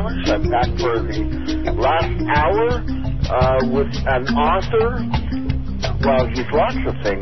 Alex. I'm back for the last hour with an author. Well, he's lots of things.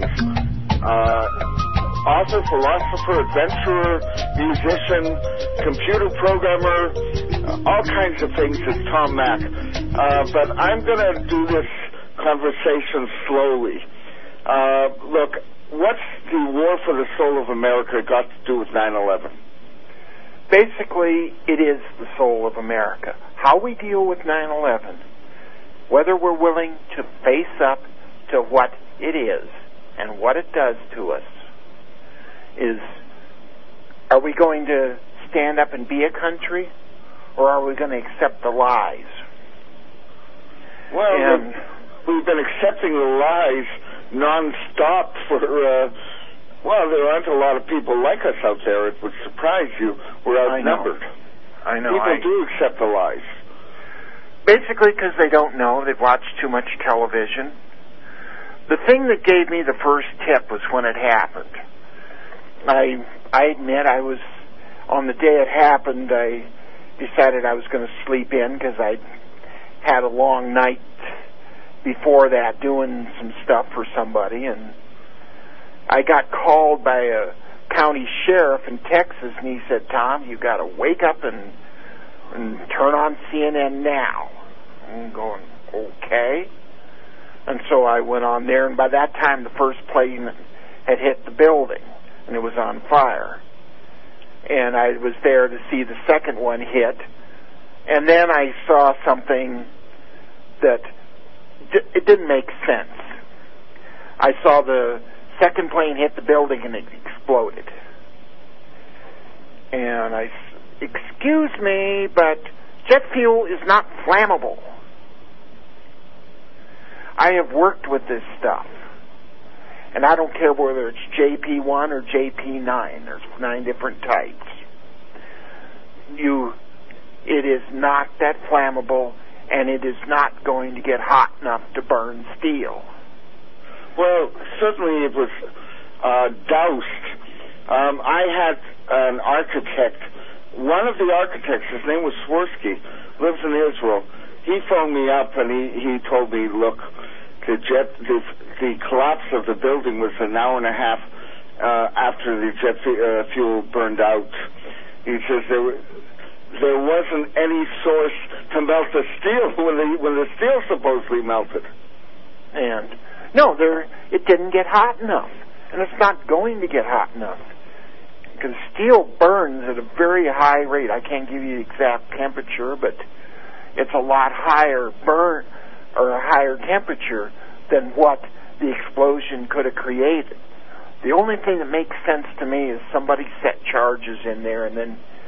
Author, philosopher, adventurer, musician, computer programmer, all kinds of things is Tom Mack. But I'm going to do this conversation slowly. Look, what's the War for the Soul of America got to do with 9/11? Basically, it is the soul of America. How we deal with 9/11, whether we're willing to face up to what it is and what it does to us, are we going to stand up and be a country, or are we going to accept the lies? Well, we've been accepting the lies non-stop for, well, there aren't a lot of people like us out there. It would surprise you. We're outnumbered. I know. People do accept the lies. Basically because they don't know. They've watched too much television. The thing that gave me the first tip was when it happened. I admit I was, on the day it happened, I decided I was going to sleep in because I'd had a long night before that doing some stuff for somebody, and I got called by a county sheriff in Texas, and he said, "Tom, you got to wake up and turn on CNN now." I'm going, okay. And so I went on there, and by that time the first plane had hit the building, and it was on fire. And I was there to see the second one hit, and then I saw something that it didn't make sense. I saw the second plane hit the building and it exploded. And excuse me, but jet fuel is not flammable. I have worked with this stuff. And I don't care whether it's JP1 or JP9. There's 9 different types. It is not that flammable, and it is not going to get hot enough to burn steel. Well, certainly it was doused. I had an architect. One of the architects, his name was Swirsky, lives in Israel. He phoned me up and he told me, look, the collapse of the building was an hour and a half after the jet fuel burned out. He says there wasn't any source to melt the steel when the steel supposedly melted. And no, it didn't get hot enough, and it's not going to get hot enough because steel burns at a very high rate. I can't give you the exact temperature, but it's a lot higher burn or a higher temperature than what the explosion could have created. The only thing that makes sense to me is somebody set charges in there and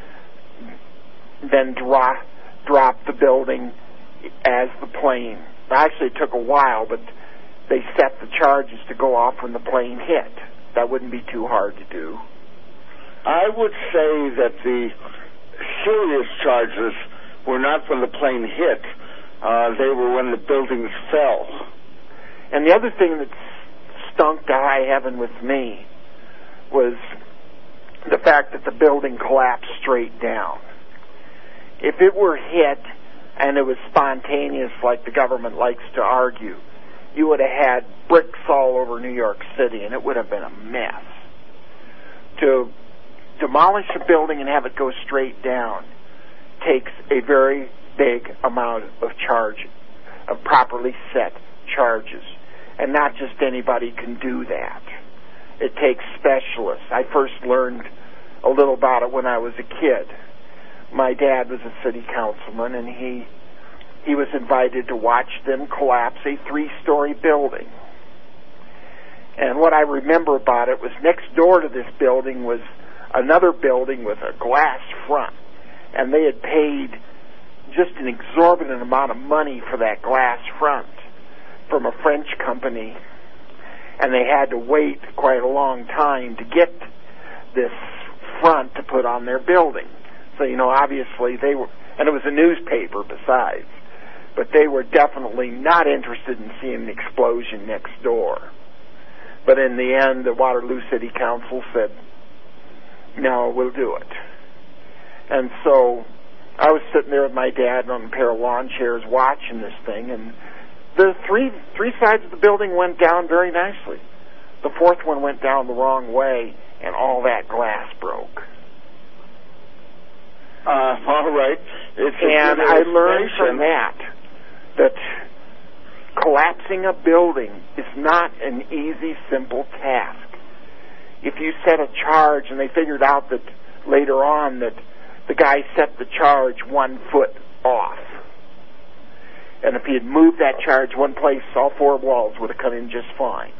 then drop the building as the plane. Actually, it took a while, but they set the charges to go off when the plane hit. That wouldn't be too hard to do. I would say that the serious charges were not when the plane hit. They were when the buildings fell. And the other thing that stunk to high heaven with me was the fact that the building collapsed straight down. If it were hit and it was spontaneous like the government likes to argue, you would have had bricks all over New York City, and it would have been a mess. To demolish a building and have it go straight down takes a very big amount of properly set charges. And not just anybody can do that. It takes specialists. I first learned a little about it when I was a kid. My dad was a city councilman, and he was invited to watch them collapse a 3-story building. And what I remember about it was next door to this building was another building with a glass front. And they had paid just an exorbitant amount of money for that glass front from a French company. And they had to wait quite a long time to get this front to put on their building. So, obviously they were, and it was a newspaper besides, but they were definitely not interested in seeing an explosion next door. But in the end, the Waterloo City Council said, no, we'll do it. And so I was sitting there with my dad on a pair of lawn chairs watching this thing, and the three sides of the building went down very nicely. The fourth one went down the wrong way, and all that glass broke. All right. And I learned from that collapsing a building is not an easy, simple task. If you set a charge, and they figured out that later on that the guy set the charge 1 foot off, and if he had moved that charge one place, all 4 walls would have come in just fine.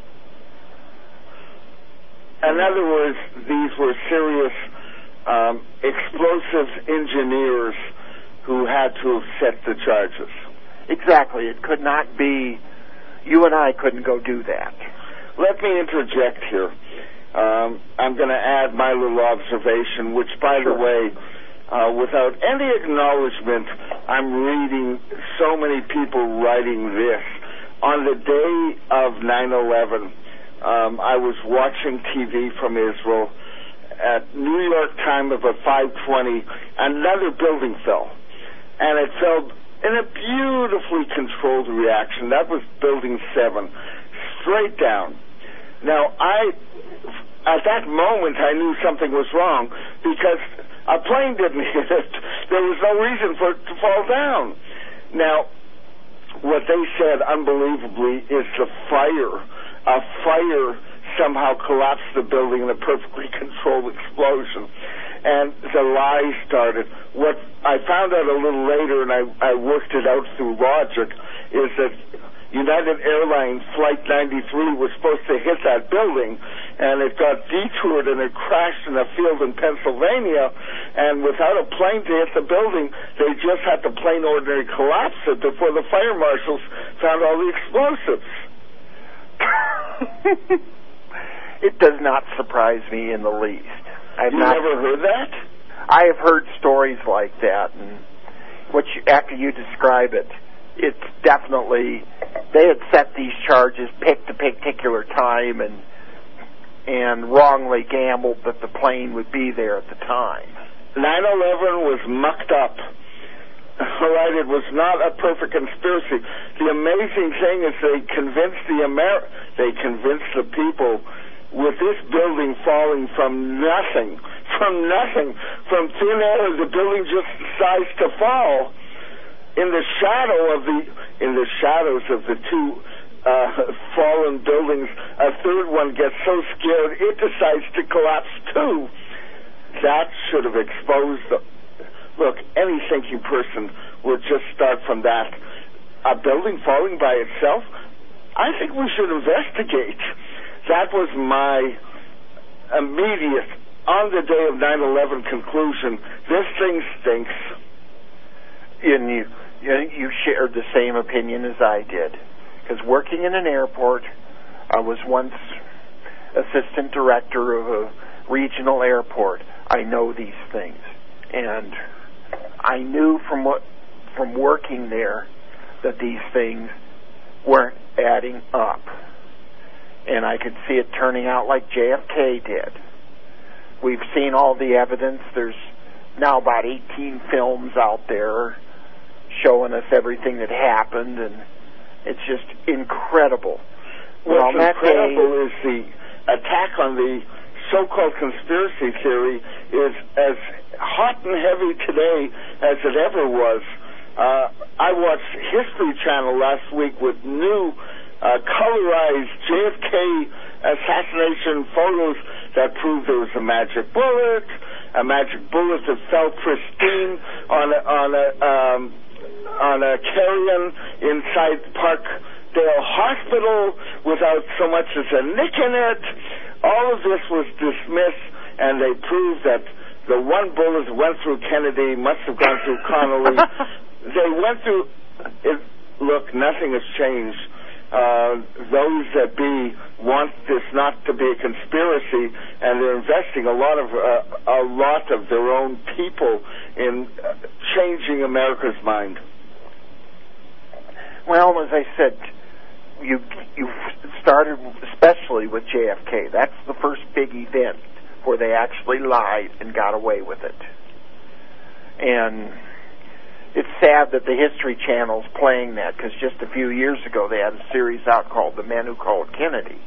In other words, these were serious explosives engineers who had to have set the charges. Exactly. It could not be, you and I couldn't go do that. Let me interject here. I'm going to add my little observation, which, by the way, without any acknowledgement, I'm reading so many people writing this. On the day of 9/11, I was watching TV from Israel. At New York time of 5:20, another building fell. And it fell in a beautifully controlled reaction. That was Building 7, straight down. Now, at that moment, I knew something was wrong because a plane didn't hit it. There was no reason for it to fall down. Now, what they said, unbelievably, is a fire somehow collapsed the building in a perfectly controlled explosion. And the lies started. What I found out a little later, and I worked it out through logic, is that United Airlines Flight 93 was supposed to hit that building, and it got detoured and it crashed in a field in Pennsylvania, and without a plane to hit the building, they just had to plain ordinary collapse it before the fire marshals found all the explosives. It does not surprise me in the least. You never heard that? I have heard stories like that, and after you describe it, it's definitely, they had set these charges, picked a particular time, and wrongly gambled that the plane would be there at the time. 9/11 was mucked up. All right, it was not a perfect conspiracy. The amazing thing is they convinced the people with this building falling from nothing, from thin air, the building just decides to fall. In the shadows of the two fallen buildings, a third one gets so scared it decides to collapse too. That should have exposed the... Look, any thinking person would just start from that. A building falling by itself? I think we should investigate. That was my immediate, on the day of 9/11 conclusion. This thing stinks. And you shared the same opinion as I did. Because working in an airport, I was once assistant director of a regional airport. I know these things. And I knew from working there that these things weren't adding up. And I could see it turning out like JFK did. We've seen all the evidence. There's now about 18 films out there showing us everything that happened, and it's just incredible. What's incredible is the attack on the so-called conspiracy theory is as hot and heavy today as it ever was. I watched History Channel last week with new colorized JFK assassination photos that proved there was a magic bullet that fell pristine on a carrion inside Parkdale Hospital without so much as a nick in it. All of this was dismissed, and they proved that the one bullet went through Kennedy, must have gone through Connolly. They went through it. Look, nothing has changed. Those that want this not to be a conspiracy, and they're investing a lot of their own people in changing America's mind. Well, as I said, you started especially with JFK. That's the first big event where they actually lied and got away with it. And it's sad that the History Channel's playing that, because just a few years ago they had a series out called The Men Who Killed Kennedy.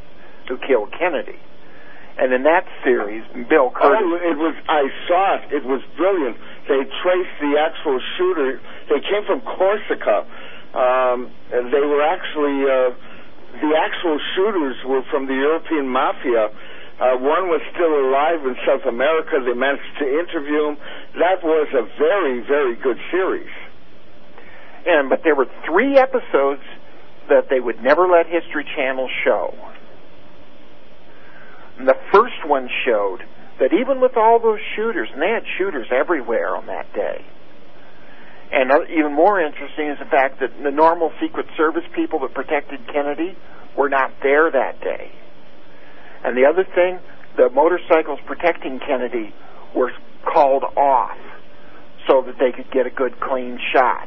And in that series, Bill Curtis... Oh, I saw it. It was brilliant. They traced the actual shooter. They came from Corsica. And they were actually... the actual shooters were from the European Mafia. One was still alive in South America. They managed to interview him. That was a very, very good series. But there were 3 episodes that they would never let History Channel show. And the first one showed that even with all those shooters, and they had shooters everywhere on that day, and even more interesting is the fact that the normal Secret Service people that protected Kennedy were not there that day. And the other thing, the motorcycles protecting Kennedy were called off so that they could get a good, clean shot.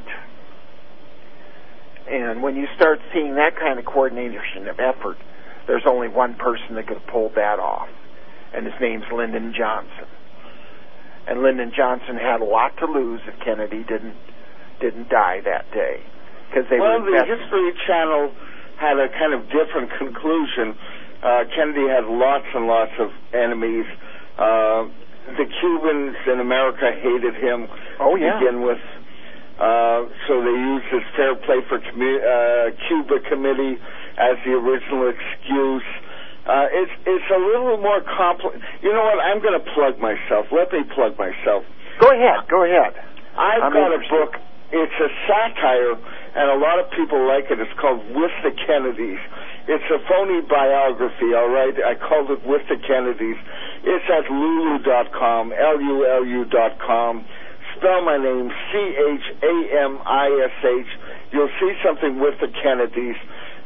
And when you start seeing that kind of coordination of effort, there's only one person that could have pulled that off, and his name's Lyndon Johnson. And Lyndon Johnson had a lot to lose if Kennedy didn't die that day. The History Channel had a kind of different conclusion. Kennedy had lots and lots of enemies. The Cubans in America hated him to begin with. So they used this Fair Play for Cuba committee as the original excuse. It's a little more complex. You know what? I'm going to plug myself. Let me plug myself. Go ahead. I've got a book. It's a satire, and a lot of people like it. It's called With the Kennedys. It's a phony biography, all right? I called it With the Kennedys. It's at lulu.com, LULU.com. Spell my name, CHAMISH. You'll see something with the Kennedys.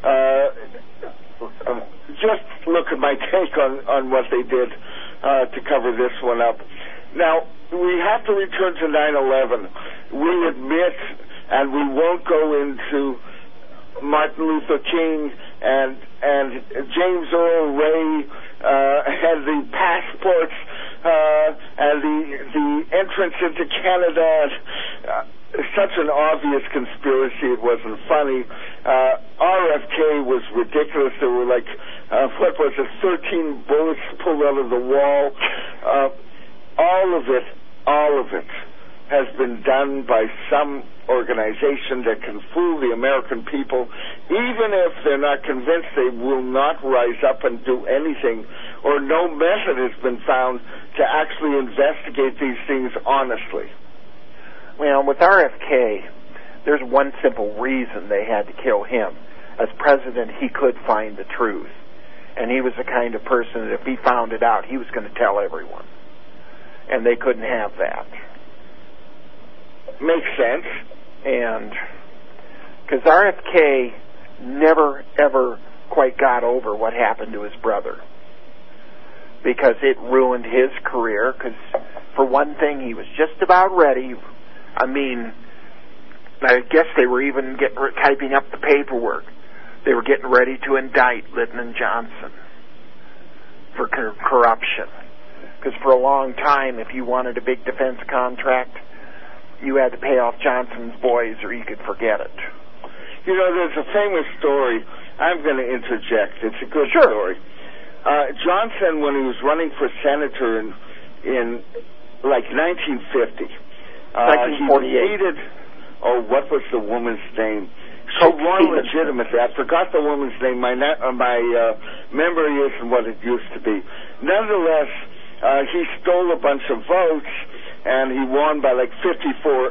Just look at my take on what they did to cover this one up. Now, we have to return to 9/11. We admit, and we won't go into Martin Luther King and James Earl Ray and the passports and the entrance into Canada. Such an obvious conspiracy, it wasn't funny. RFK was ridiculous. There were 13 bullets pulled out of the wall. All of it has been done by some organization that can fool the American people. Even if they're not convinced, they will not rise up and do anything, or no method has been found to actually investigate these things honestly. Well, with RFK, there's one simple reason they had to kill him. As president, he could find the truth. And he was the kind of person that if he found it out, he was going to tell everyone. And they couldn't have that. Makes sense. And because RFK never, ever quite got over what happened to his brother. Because it ruined his career. Because, for one thing, he was just about ready. I mean, I guess they were even typing up the paperwork. They were getting ready to indict Lyndon Johnson for corruption. Because for a long time, if you wanted a big defense contract, you had to pay off Johnson's boys or you could forget it. You know, there's a famous story. I'm going to interject. It's a good story. Johnson, when he was running for senator in 1950, 1948. He defeated, what was the woman's name? She won legitimately. I forgot the woman's name. My memory isn't what it used to be. Nonetheless, he stole a bunch of votes, and he won by 54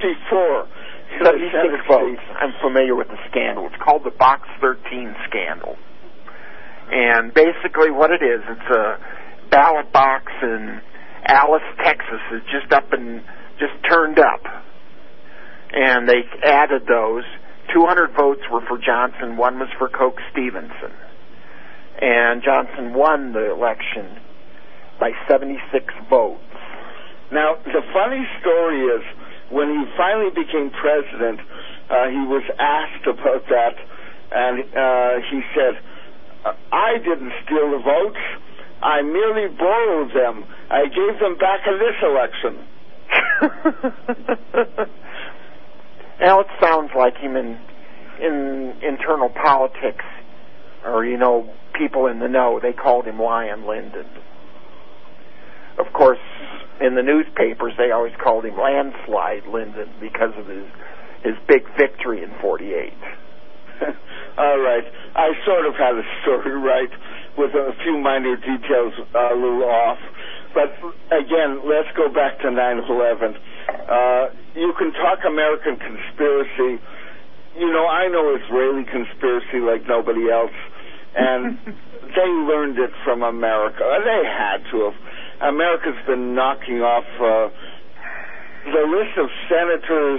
76 votes. I'm familiar with the scandal. It's called the Box 13 scandal. And basically what it is, it's a ballot box in Alice, Texas. It's just turned up. And they added those. 200 votes were for Johnson, one was for Coke Stevenson. And Johnson won the election by 76 votes. Now, the funny story is, when he finally became president, he was asked about that, and he said, I didn't steal the votes. I merely borrowed them. I gave them back in this election. Now it sounds like him in internal politics, or people in the know. They called him Lion Lyndon. Of course, in the newspapers, they always called him Landslide Lyndon because of his big victory in '48. All right. I sort of had a story right with a few minor details a little off. But again, let's go back to 9/11. You can talk American conspiracy. I know Israeli conspiracy like nobody else. And they learned it from America. They had to have. America's been knocking off the list of senators.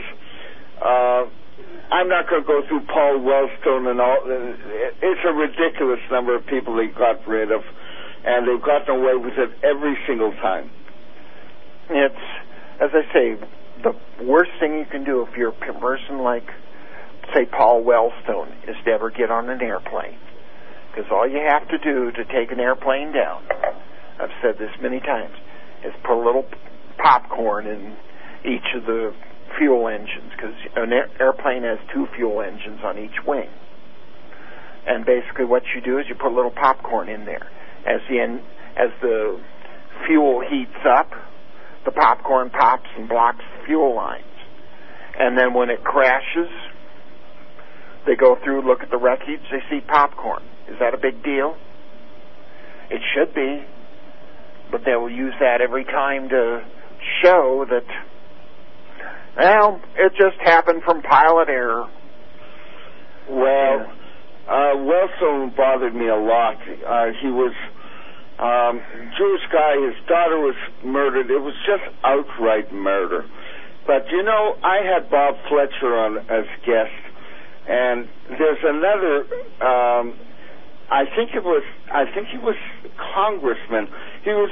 I'm not going to go through Paul Wellstone and all. It's a ridiculous number of people they got rid of, and they've gotten away with it every single time. It's, as I say, the worst thing you can do if you're a person like, say, Paul Wellstone is to ever get on an airplane. Because all you have to do to take an airplane down, I've said this many times, is put a little popcorn in each of the fuel engines, because an airplane has 2 fuel engines on each wing. And basically what you do is you put a little popcorn in there. As the fuel heats up, the popcorn pops and blocks the fuel lines. And then when it crashes, they go through, look at the wreckage, they see popcorn. Is that a big deal? It should be. But they will use that every time to show that, well, it just happened from pilot error. Well, Wellstone bothered me a lot. He was Jewish guy. His daughter was murdered. It was just outright murder. But I had Bob Fletcher on as guest, and there's another. I think he was congressman. He was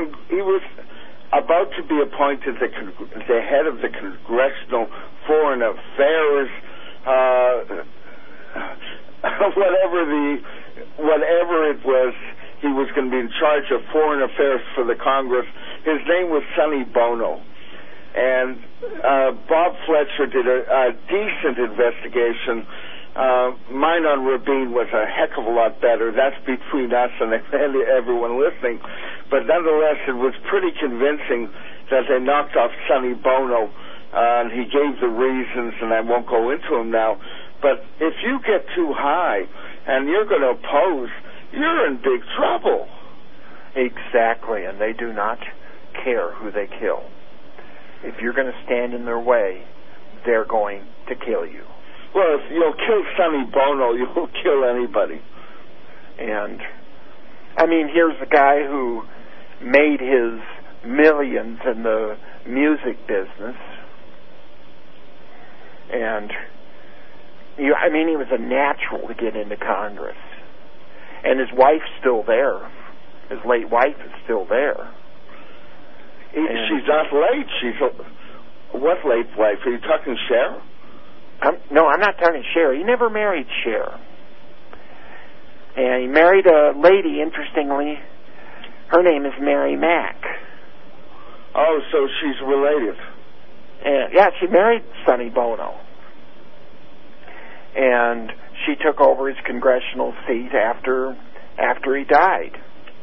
about to be appointed the head of the Congressional Foreign Affairs, whatever it was. He was going to be in charge of foreign affairs for the Congress. His name was Sonny Bono, and Bob Fletcher did a decent investigation. Mine on Rabin was a heck of a lot better. That's between us and everyone listening. But nonetheless, it was pretty convincing that they knocked off Sonny Bono. And he gave the reasons, and I won't go into them now. But if you get too high and you're going to oppose, you're in big trouble. Exactly, and they do not care who they kill. If you're going to stand in their way, they're going to kill you. Well, if you'll kill Sonny Bono, you'll kill anybody. And, I mean, here's a guy who made his millions in the music business. And, he was a natural to get into Congress. And his wife's still there. His late wife is still there. She's not late. What late wife? Are you talking Cher? No, I'm not talking Cher. He never married Cher. And he married a lady, interestingly. Her name is Mary Mack. Oh, so she's related. And, yeah, she married Sonny Bono. And she took over his congressional seat after he died.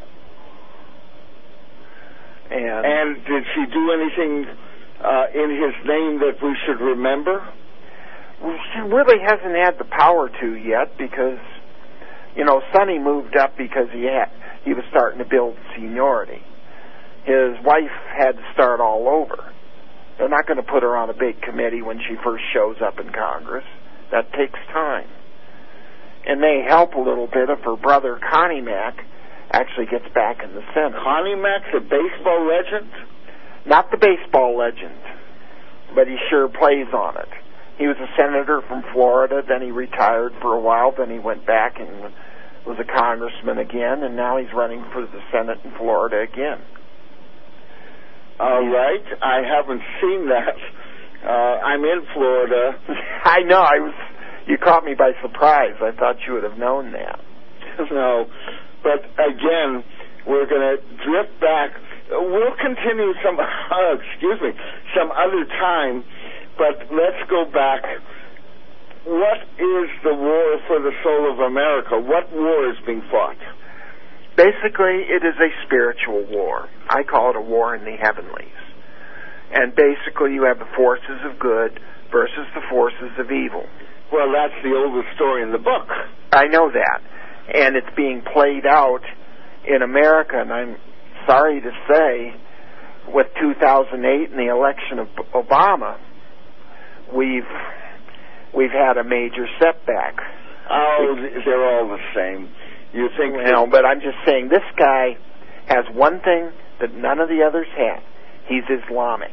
And did she do anything in his name that we should remember? Well, she really hasn't had the power to yet, because, Sonny moved up because he was starting to build seniority. His wife had to start all over. They're not going to put her on a big committee when she first shows up in Congress. That takes time. And they help a little bit if her brother, Connie Mack, actually gets back in the Senate. Connie Mack, the baseball legend? Not the baseball legend, but he sure plays on it. He was a senator from Florida, then he retired for a while, then he went back and was a congressman again, and now he's running for the Senate in Florida again. All right. I haven't seen that. I'm in Florida. I know. You caught me by surprise. I thought you would have known that. No. But again, we're going to drift back. We'll continue some other time, but let's go back. What is the war for the soul of America? What war is being fought? Basically, it is a spiritual war. I call it a war in the heavenlies. And basically, you have the forces of good versus the forces of evil. Well, that's the oldest story in the book. I know that. And it's being played out in America, and I'm sorry to say, with 2008 and the election of Obama, we've had a major setback. Oh, they're all the same. You think? Well, but I'm just saying, this guy has one thing that none of the others have. He's Islamic.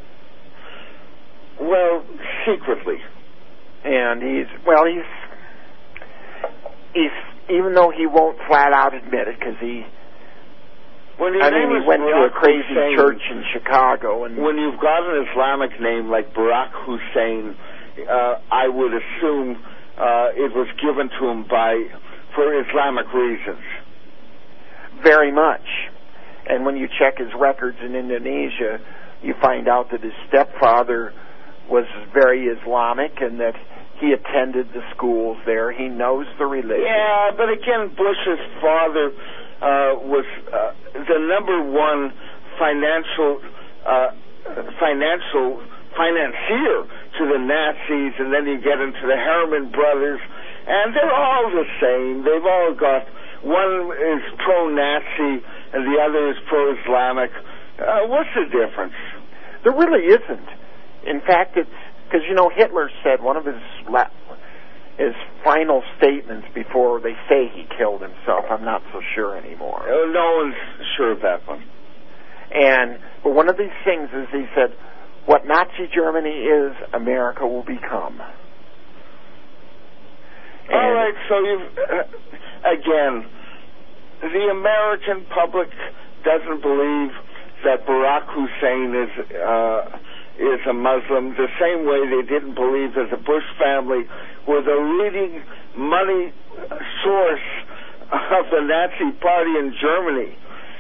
Well, secretly. And he's even though he won't flat out admit it, because he went to a crazy Hussein, church in Chicago. And when you've got an Islamic name like Barack Hussein, I would assume it was given to him for Islamic reasons. Very much. And when you check his records in Indonesia, you find out that his stepfather was very Islamic and that he attended the schools there. He knows the religion. Yeah, but again, Bush's father was the number one financier to the Nazis, and then you get into the Harriman brothers, and they're all the same. They've all got, one is pro-Nazi and the other is pro-Islamic. What's the difference? There really isn't. In fact, it's because, Hitler said one of his final statements before they say he killed himself. I'm not so sure anymore. No one's sure of that one. But one of these things is he said, what Nazi Germany is, America will become. All right, so again, the American public doesn't believe that Barack Hussein is a Muslim, the same way they didn't believe that the Bush family were the leading money source of the Nazi Party in Germany.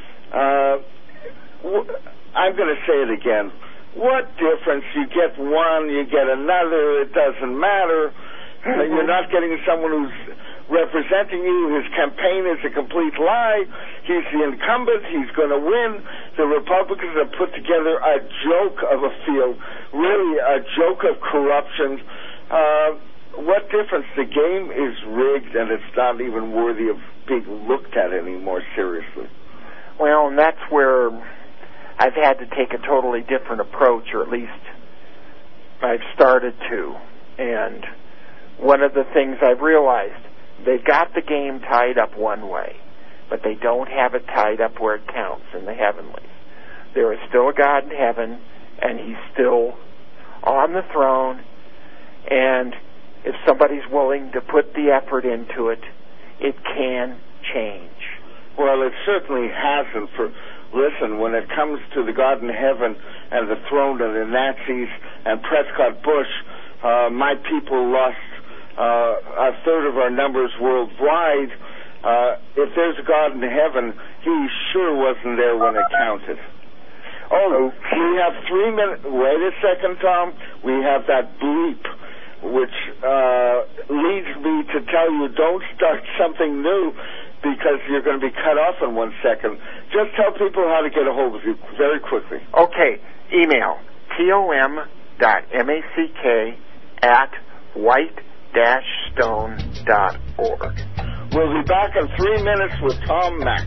I'm going to say it again. What difference? You get one, you get another, it doesn't matter. You're not getting someone who's representing you. His campaign is a complete lie. He's the incumbent. He's going to win. The Republicans have put together a joke of a field, really a joke of corruption. What difference? The game is rigged, and it's not even worthy of being looked at anymore seriously. Well, and that's where I've had to take a totally different approach, or at least I've started to. And one of the things I've realized, they've got the game tied up one way, but they don't have it tied up where it counts in the heavenlies. There is still a God in heaven, and he's still on the throne, and if somebody's willing to put the effort into it, it can change. Well, it certainly hasn't. Listen, when it comes to the God in heaven and the throne and the Nazis and Prescott Bush, my people lost a third of our numbers worldwide. If there's a God in heaven, he sure wasn't there when it counted. Oh, we have 3 minutes. Wait a second, Tom. We have that bleep, which leads me to tell you don't start something new because you're going to be cut off in 1 second. Just tell people how to get a hold of you very quickly. Okay. Email tom.mack@white-stone.org. We'll be back in 3 minutes with Tom Mack.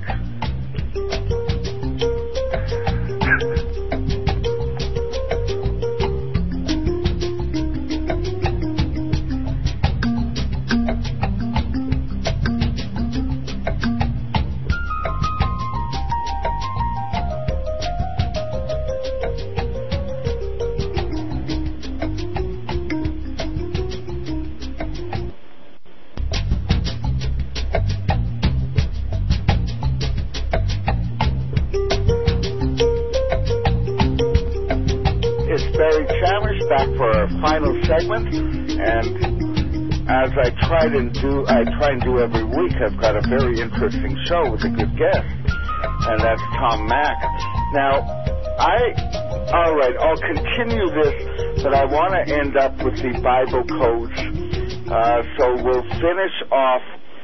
Back for our final segment, and as I try and do every week, I've got a very interesting show with a good guest, and that's Tom Mack. Now, All right, I'll continue this, but I want to end up with the Bible codes. So we'll finish off.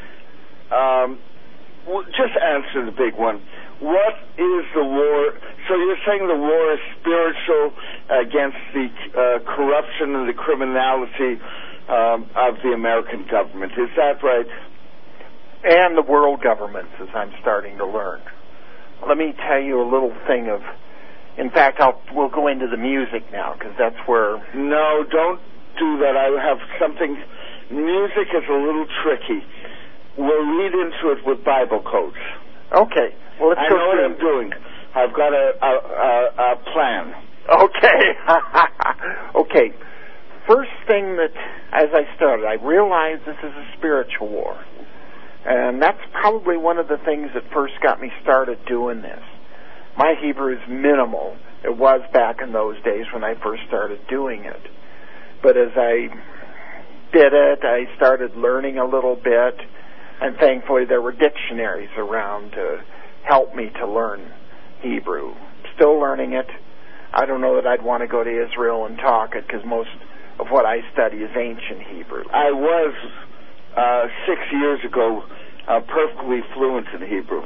We'll just answer the big one. What is the war? So you're saying the war is spiritual against the corruption and the criminality of the American government. Is that right? And the world governments, as I'm starting to learn. Let me tell you a little thing of... In fact, we'll go into the music now, because that's where... No, don't do that. I have something... Music is a little tricky. We'll lead into it with Bible codes. Okay. Well, let's go know what I'm doing. I've got a plan. Okay. Okay. First thing that, as I started, I realized this is a spiritual war. And that's probably one of the things that first got me started doing this. My Hebrew is minimal. It was back in those days when I first started doing it. But as I did it, I started learning a little bit, and thankfully there were dictionaries around to help me to learn Hebrew. Still learning it. I don't know that I'd want to go to Israel and talk it, because most of what I study is ancient Hebrew. I was, 6 years ago, perfectly fluent in Hebrew.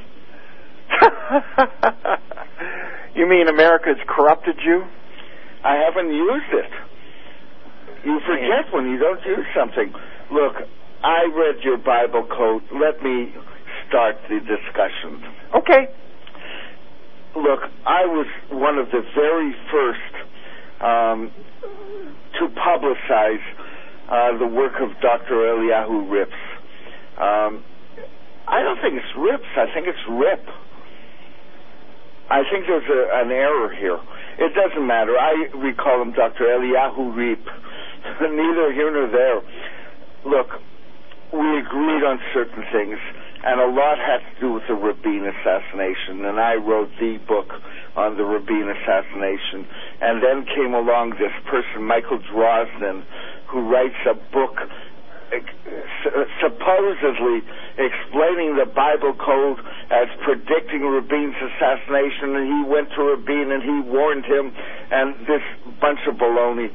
You mean America's corrupted you? I haven't used it. You forget when you don't use something. Look, I read your Bible code. Let me start the discussion. Okay. Look, I was one of the very first to publicize the work of Dr. Eliyahu Rips. I don't think it's Rips. I think it's Rip. I think there's an error here. It doesn't matter. I recall him Dr. Eliyahu Rip. Neither here nor there. Look, we agreed on certain things, and a lot had to do with the Rabin assassination, and I wrote the book on the Rabin assassination. And then came along this person, Michael Drosnin, who writes a book supposedly explaining the Bible code as predicting Rabin's assassination, and he went to Rabin and he warned him, and this bunch of baloney.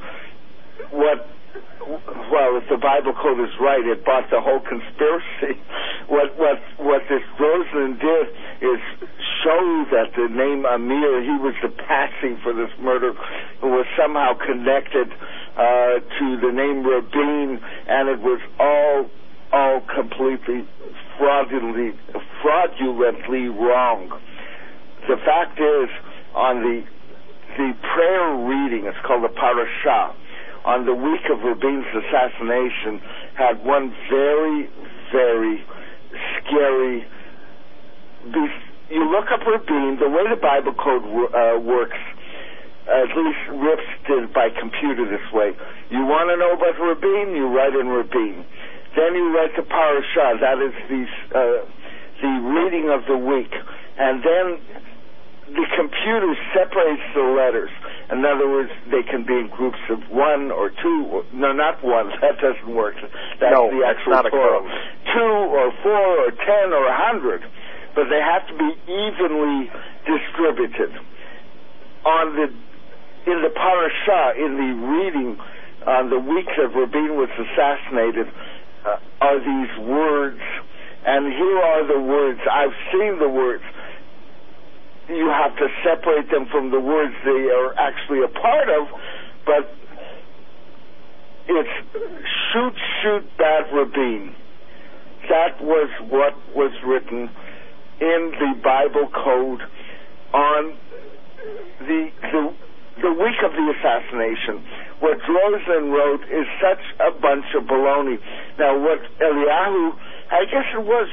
Well, if the Bible code is right, it bought the whole conspiracy. What this Drosnin did is show that the name Amir, he was the patsy for this murder, who was somehow connected to the name Rabin, and it was all completely fraudulently wrong. The fact is, on the prayer reading, it's called the Parashah, on the week of Rabin's assassination, had one very, very scary... You look up Rabin, the way the Bible code works, at least Rips did by computer this way. You want to know about Rabin, you write in Rabin. Then you write the Parashah, that is the reading of the week. And then the computer separates the letters. In other words, they can be in groups of one or two. No, not one. That doesn't work. That's the actual Torah. 2 or 4 or 10 or 100. But they have to be evenly distributed. In the Parashah, in the reading on the week that Rabin was assassinated, are these words. And here are the words. I've seen the words. You have to separate them from the words they are actually a part of, but it's shoot, bad Rabin. That was what was written in the Bible code on the week of the assassination. What Drosnin wrote is such a bunch of baloney. Now, what Eliyahu, I guess it was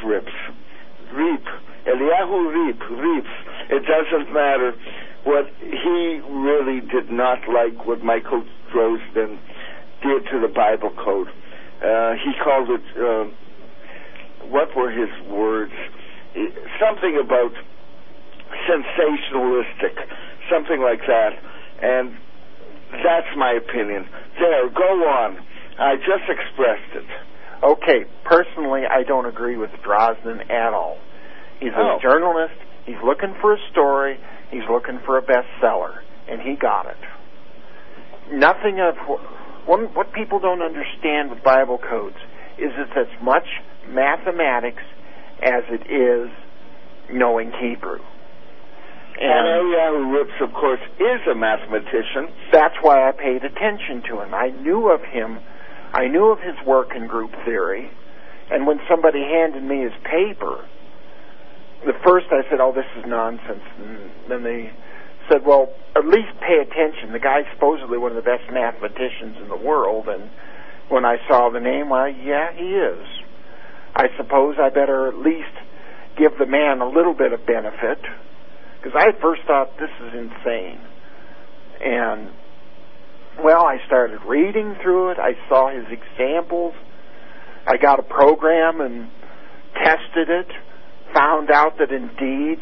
Eliyahu Rips. It doesn't matter. What he really did not like what Michael Drosnin did to the Bible code. He called it, what were his words? Something about sensationalistic, something like that. And that's my opinion. There, go on. I just expressed it. Okay, personally, I don't agree with Drosnin at all. He's a journalist. He's looking for a story. He's looking for a bestseller. and he got it. Nothing of what people don't understand with Bible codes is it's as much mathematics as it is knowing Hebrew. And Eliyahu Rips, of course, is a mathematician. That's why I paid attention to him. I knew of him. I knew of his work in group theory. And when somebody handed me his paper, the first I said, oh, this is nonsense. And then they said, well, at least pay attention. The guy's supposedly one of the best mathematicians in the world. And when I saw the name, well, yeah, he is. I suppose I better at least give the man a little bit of benefit, because I at first thought, this is insane. And, well, I started reading through it. I saw his examples. I got a program and tested it, found out that indeed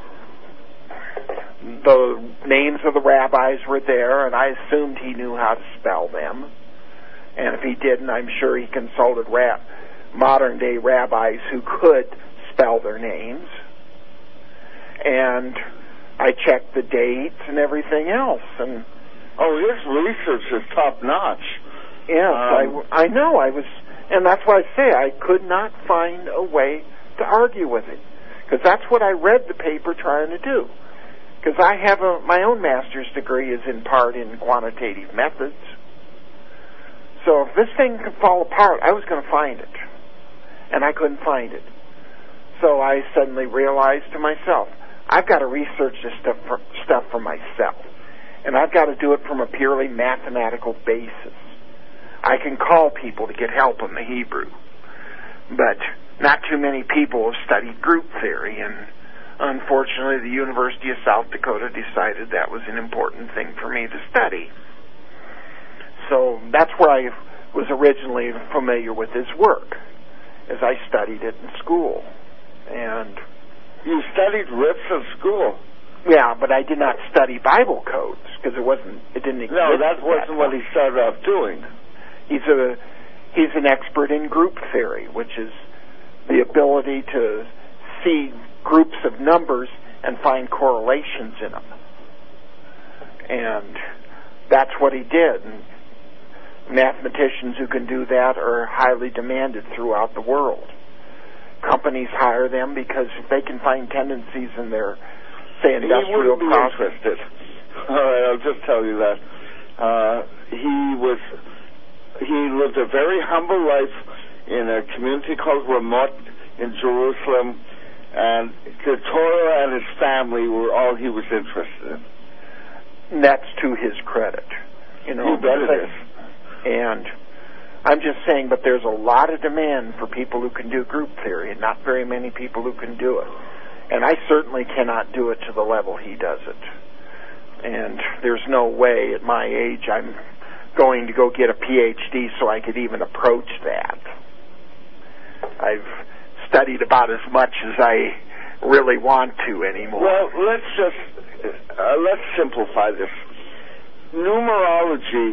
the names of the rabbis were there, and I assumed he knew how to spell them. And if he didn't, I'm sure he consulted modern-day rabbis who could spell their names. And I checked the dates and everything else. And his research is top-notch. Yes, I know. And that's why I say I could not find a way to argue with it, because that's what I read the paper trying to do. Because I have my own master's degree is in part in quantitative methods. So if this thing could fall apart, I was going to find it. And I couldn't find it. So I suddenly realized to myself, I've got to research this stuff for myself. And I've got to do it from a purely mathematical basis. I can call people to get help in the Hebrew. But not too many people have studied group theory, and unfortunately the University of South Dakota decided that was an important thing for me to study. So that's where I was originally familiar with his work, as I studied it in school. And you studied Rips in school? Yeah, but I did not study Bible codes, because it didn't exist. No, that wasn't what he started off doing. He's an expert in group theory, which is the ability to see groups of numbers and find correlations in them. And that's what he did. And mathematicians who can do that are highly demanded throughout the world. Companies hire them because if they can find tendencies in their, say, industrial process. All right, I'll just tell you that. He lived a very humble life in a community called Ramot in Jerusalem, and the Torah and his family were all he was interested in. And that's to his credit. You bet it is. And I'm just saying, but there's a lot of demand for people who can do group theory, and not very many people who can do it. And I certainly cannot do it to the level he does it. And there's no way at my age I'm going to go get a PhD so I could even approach that. I've studied about as much as I really want to anymore. Well, let's simplify this. Numerology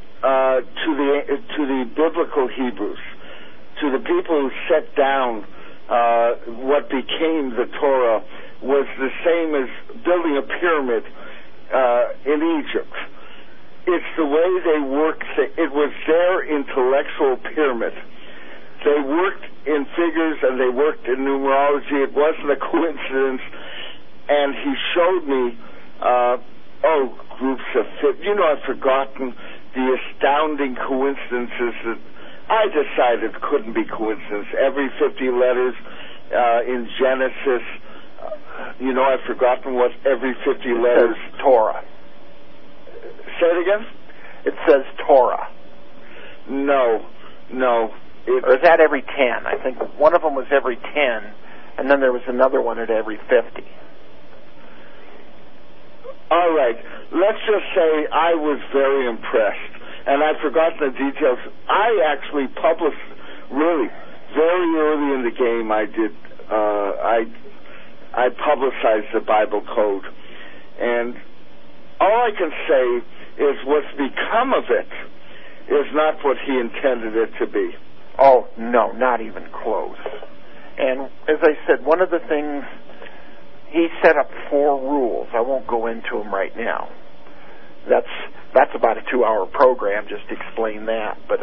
to the biblical Hebrews, to the people who set down what became the Torah, was the same as building a pyramid in Egypt. It's the way they worked. It was their intellectual pyramid. They worked in figures and they worked in numerology. It wasn't a coincidence. And he showed me, groups of 50. I've forgotten the astounding coincidences that I decided couldn't be coincidence. Every 50 letters in Genesis. I've forgotten what every 50 letters. It says Torah. Say it again? It says Torah. No. Or is that every 10? I think one of them was every 10, and then there was another one at every 50. All right. Let's just say I was very impressed, and I've forgotten the details. I actually published, really, very early in the game I did, I publicized the Bible Code, and all I can say is what's become of it is not what he intended it to be. Oh, no, not even close. And as I said, one of the things, he set up 4 rules. I won't go into them right now. that's about a 2-hour program just to explain that. But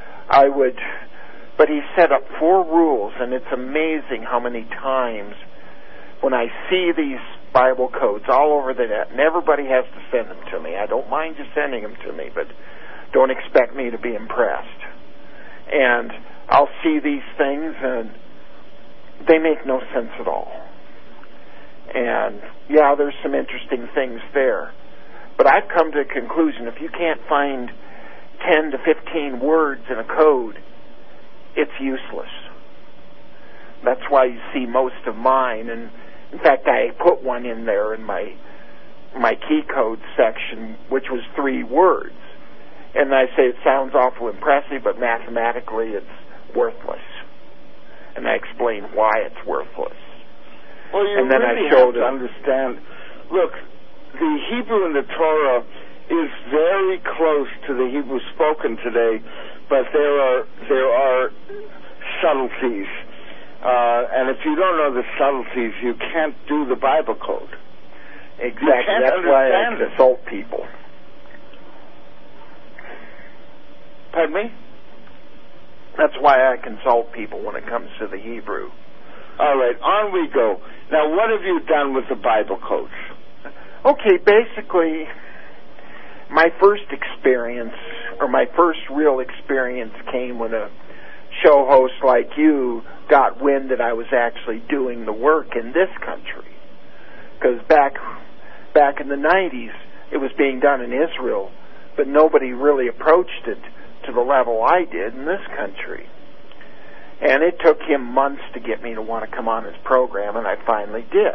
he set up 4 rules, and it's amazing how many times when I see these Bible codes all over the net, and everybody has to send them to me. I don't mind you sending them to me, but don't expect me to be impressed. And I'll see these things, and they make no sense at all. And, yeah, there's some interesting things there. But I've come to a conclusion, if you can't find 10 to 15 words in a code, it's useless. That's why you see most of mine. And, in fact, I put one in there in my key code section, which was 3 words. And I say it sounds awful impressive, but mathematically it's worthless. And I explain why it's worthless. Well, you and then really I showed have to understand. Look, the Hebrew in the Torah is very close to the Hebrew spoken today, but there are subtleties. And if you don't know the subtleties, you can't do the Bible code. Exactly. That's why I consult people. Pardon me? That's why I consult people when it comes to the Hebrew. All right, on we go. Now, what have you done with the Bible codes? Okay, basically, my first experience, or my first real experience, came when a show host like you got wind that I was actually doing the work in this country. Because back in the 90s, it was being done in Israel, but nobody really approached it to the level I did in this country. And it took him months to get me to want to come on his program, and I finally did.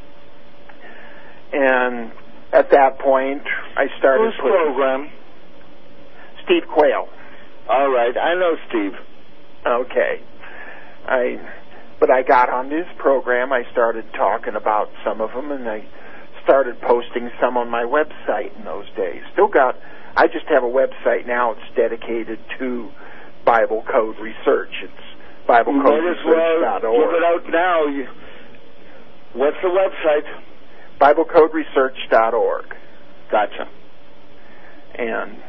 And at that point, I started... Whose program? Steve Quayle. All right, I know Steve. Okay. But I got on his program, I started talking about some of them, and I started posting some on my website in those days. I just have a website now. It's dedicated to Bible code research. It's BibleCodeResearch.org. Give it out now. What's the website? BibleCodeResearch.org. Gotcha. And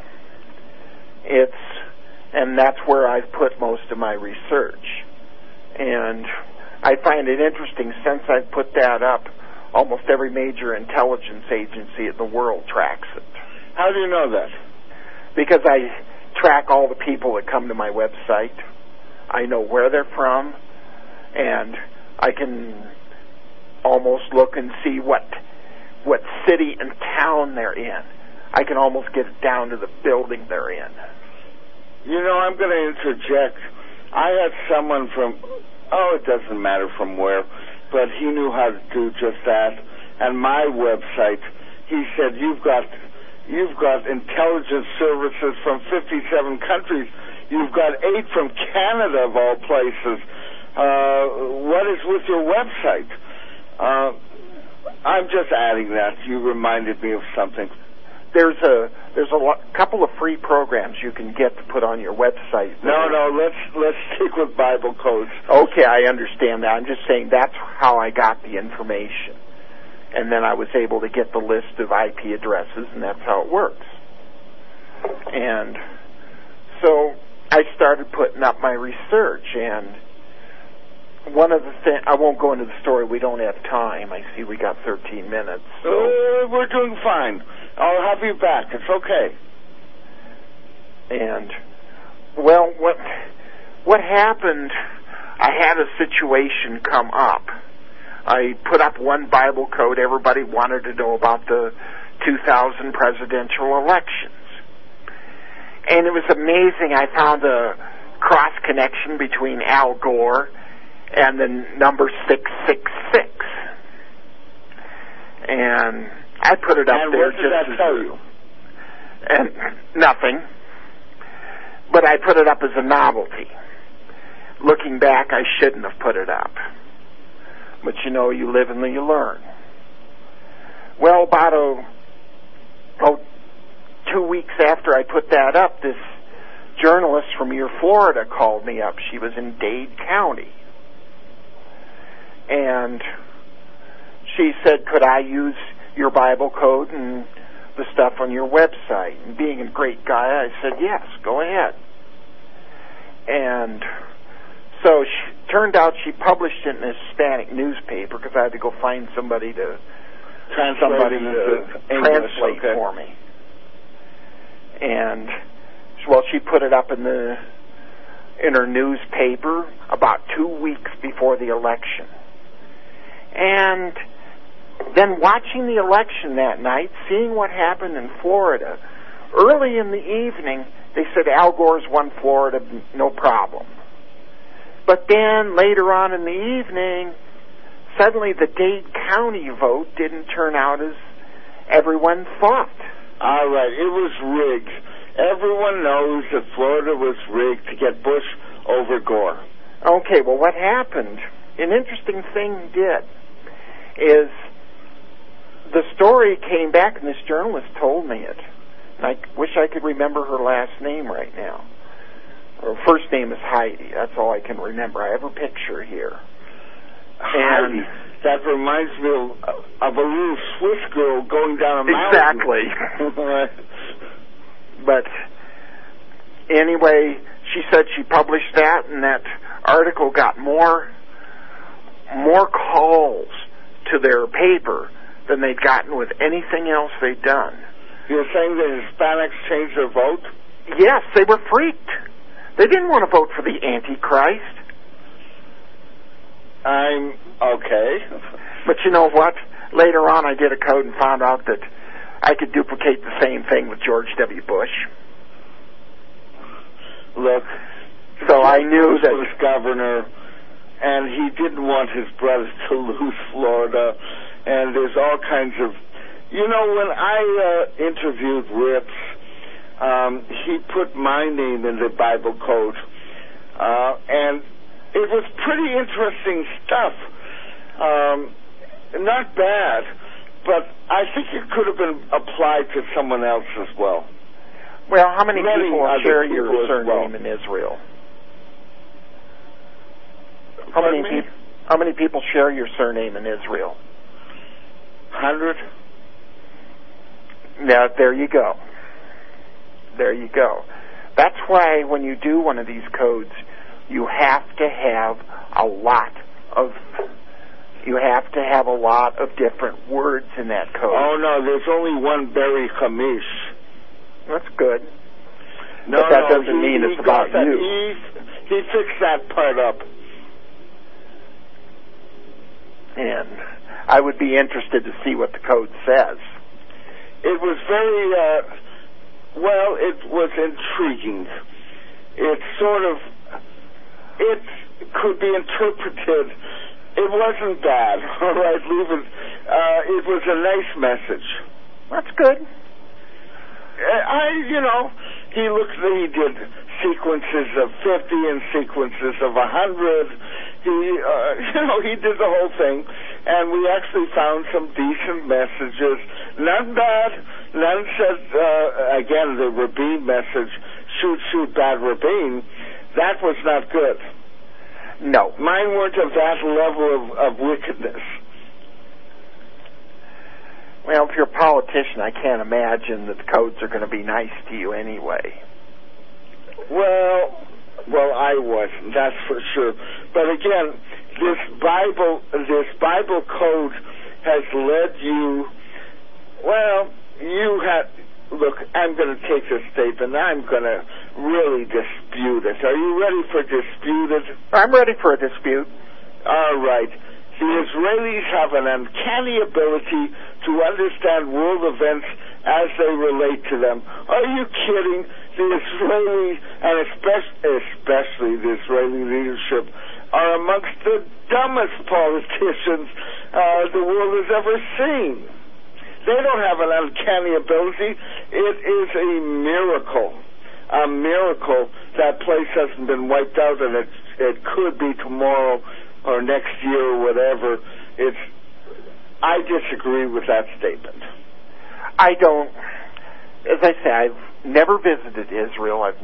that's where I've put most of my research. And I find it interesting, since I've put that up, almost every major intelligence agency in the world tracks it. How do you know that? Because I track all the people that come to my website. I know where they're from, and I can almost look and see what city and town they're in. I can almost get it down to the building they're in. You know, I'm going to interject. I had someone from, it doesn't matter from where, but he knew how to do just that. And my website, he said, you've got intelligence services from 57 countries. You've got 8 from Canada, of all places. What is with your website? I'm just adding that. You reminded me of something. There's a couple of free programs you can get to put on your website. No, let's stick with Bible codes. Okay, I understand that. I'm just saying that's how I got the information. And then I was able to get the list of IP addresses, and that's how it works. And so I started putting up my research, and one of the things, I won't go into the story, we don't have time. I see we got 13 minutes. So. We're doing fine. I'll have you back. It's okay. And, well, what happened, I had a situation come up. I put up one Bible code. Everybody wanted to know about the 2000 presidential elections. And it was amazing. I found a cross-connection between Al Gore and the number 666. And I put it up and there. What did that tell you? And nothing. But I put it up as a novelty. Looking back, I shouldn't have put it up. But you know, you live and you learn. Well, about 2 weeks after I put that up, this journalist from Florida called me up. She was in Dade County. And she said, could I use your Bible code and the stuff on your website. And being a great guy, I said, yes, go ahead. And so turned out she published it in a Hispanic newspaper because I had to go find somebody to translate for me. And well, she put it up in her newspaper about 2 weeks before the election. And then watching the election that night, seeing what happened in Florida, early in the evening, they said Al Gore's won Florida, no problem. But then later on in the evening, suddenly the Dade County vote didn't turn out as everyone thought. All right, it was rigged. Everyone knows that Florida was rigged to get Bush over Gore. Okay, well, what happened, an interesting thing did, is the story came back, and this journalist told me it. And I wish I could remember her last name right now. Her first name is Heidi. That's all I can remember. I have her picture here. Heidi. That reminds me of a little Swiss girl going down a mountain. Exactly. But anyway, she said she published that, and that article got more calls to their paper than they'd gotten with anything else they'd done. You're saying the Hispanics changed their vote? Yes, they were freaked. They didn't want to vote for the Antichrist. I'm okay. But you know what? Later on I did a code and found out that I could duplicate the same thing with George W. Bush. Look, so I knew that Bush was governor, and he didn't want his brother to lose Florida, and there's all kinds of... You know, when I interviewed Rips, he put my name in the Bible code, and it was pretty interesting stuff. Not bad, but I think it could have been applied to someone else as well. Well, how many people share your surname in Israel? How many people share your surname in Israel? 100. Now, there you go. There you go. That's why when you do one of these codes, you have to have a lot of different words in that code. Oh no, there's only one Berry Hamish. That's good. No, but that doesn't mean it's about you. He fixed that part up. And I would be interested to see what the code says. It was very, it was intriguing. It could be interpreted. It wasn't bad, all right, leave it. It was a nice message. That's good. He did sequences of 50 and sequences of 100. He did the whole thing, and we actually found some decent messages. None bad. None said, again, the Rabin message, shoot, bad Rabin. That was not good. No. Mine weren't of that level of wickedness. Well, if you're a politician, I can't imagine that the codes are going to be nice to you anyway. Well, I wasn't, that's for sure. But again, this Bible code has led you, look, I'm going to take this statement, I'm going to really dispute it. Are you ready for disputed? I'm ready for a dispute. All right. The Israelis have an uncanny ability to understand world events as they relate to them. Are you kidding? The Israeli, and especially the Israeli leadership, are amongst the dumbest politicians the world has ever seen. They don't have an uncanny ability. It is a miracle that place hasn't been wiped out, and it could be tomorrow or next year or whatever. I disagree with that statement. I don't. As I say, I've never visited Israel. I've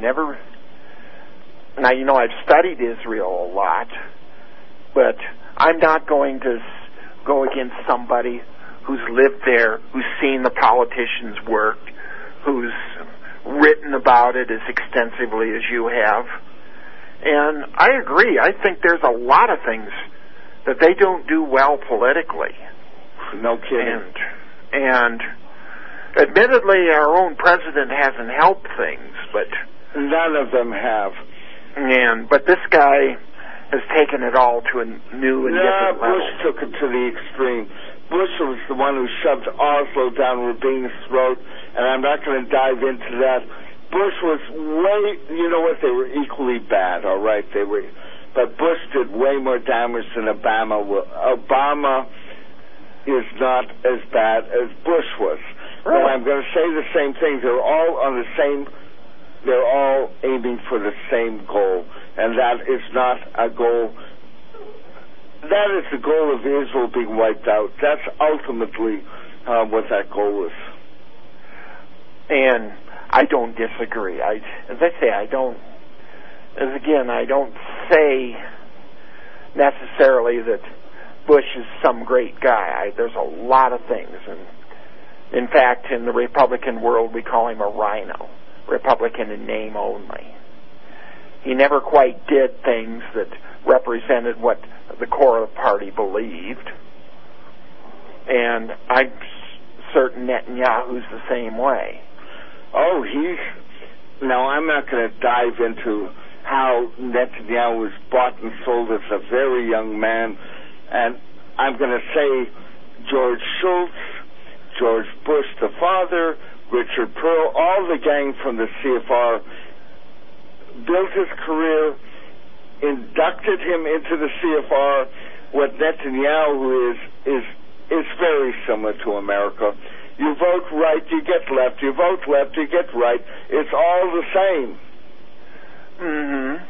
studied Israel a lot, but I'm not going to go against somebody who's lived there, who's seen the politicians work, who's written about it as extensively as you have. And I agree. I think there's a lot of things that they don't do well politically. No kidding. And admittedly, our own president hasn't helped things, but none of them have. But this guy has taken it all to a new and different level. Bush took it to the extreme. Bush was the one who shoved Oslo down Rabin's throat, and I'm not going to dive into that. Bush was you know what, they were equally bad, all right? But Bush did way more damage than Obama. Obama is not as bad as Bush was. Right. And I'm going to say the same thing. They're all aiming for the same goal, and that is not a goal. That is the goal of Israel being wiped out. That's ultimately what that goal is. And I don't disagree. I don't say necessarily that Bush is some great guy. There's a lot of things, and in fact, in the Republican world, we call him a rhino, Republican in name only. He never quite did things that represented what the core of the party believed, and I'm certain Netanyahu's the same way. Oh, now I'm not going to dive into how Netanyahu was bought and sold as a very young man, and I'm going to say George Shultz, George Bush the father, Richard Pearl, all the gang from the CFR built his career, inducted him into the CFR. What Netanyahu is very similar to America. You vote right, you get left. You vote left, you get right. It's all the same. Mm-hmm.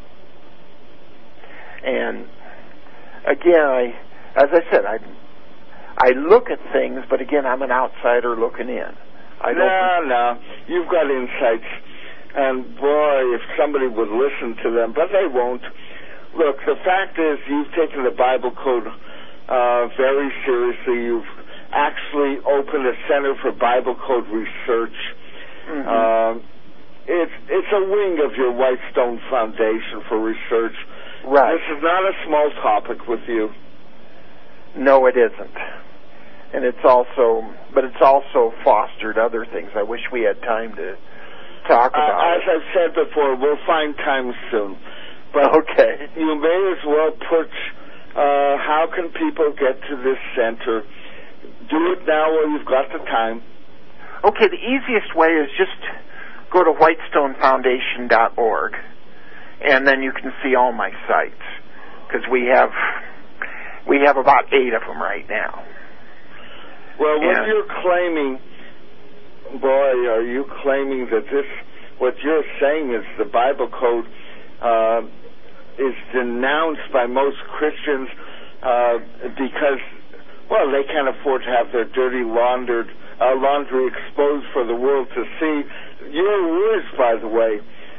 And again, as I said, I look at things, but again, I'm an outsider looking in. No, you've got insights. And boy, if somebody would listen to them, but they won't. Look, the fact is you've taken the Bible Code very seriously. You've actually opened a Center for Bible Code Research. Mm-hmm. It's a wing of your Whitestone Foundation for Research. Right. This is not a small topic with you. No, it isn't. And it's also fostered other things. I wish we had time to talk about as I've said before, we'll find time soon. But okay. You may as well put, how can people get to this center? Do it now while you've got the time. Okay, the easiest way is just go to whitestonefoundation.org, and then you can see all my sites, because we have about 8 of them right now. Well, what you're claiming, boy, are you claiming that what you're saying is the Bible Code is denounced by most Christians because, well, they can't afford to have their dirty laundry exposed for the world to see. Your words, by the way,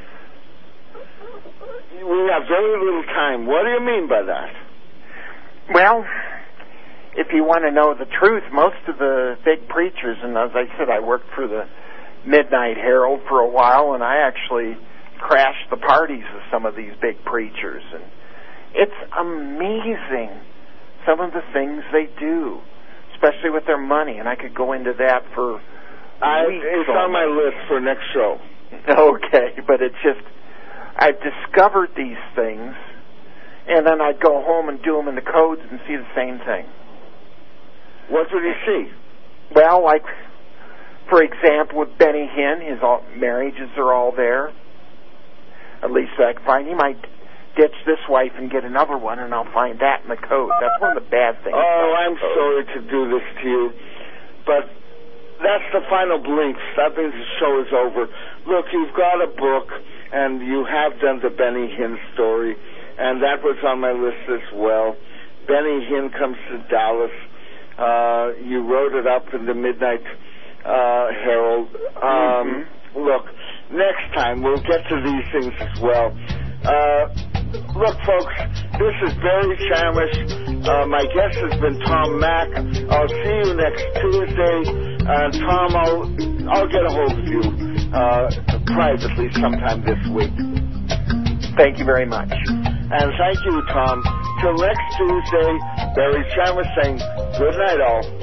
we have very little time. What do you mean by that? Well, if you want to know the truth, most of the big preachers, and as I said, I worked for the Midnight Herald for a while, and I actually crashed the parties of some of these big preachers, and it's amazing some of the things they do, especially with their money, and I could go into that for weeks. It's on my list for next show. Okay, but it's just, I've discovered these things, and then I'd go home and do them in the codes and see the same thing. What would you see? Well, like, for example, with Benny Hinn, his marriages are all there. At least I can find. He might ditch this wife and get another one, and I'll find that in the code. That's one of the bad things. Oh, I'm sorry to do this to you, but that's the final blinks. That means the show is over. Look, you've got a book, and you have done the Benny Hinn story, and that was on my list as well. Benny Hinn comes to Dallas. You wrote it up in the Midnight Herald. Look, next time we'll get to these things as well. look, folks, this is Barry Shamish. My guest has been Tom Mack. I'll see you next Tuesday. Tom, I'll get a hold of you privately sometime this week. Thank you very much. And thank you, Tom. Till next Tuesday, Barry Shamish saying good night, all.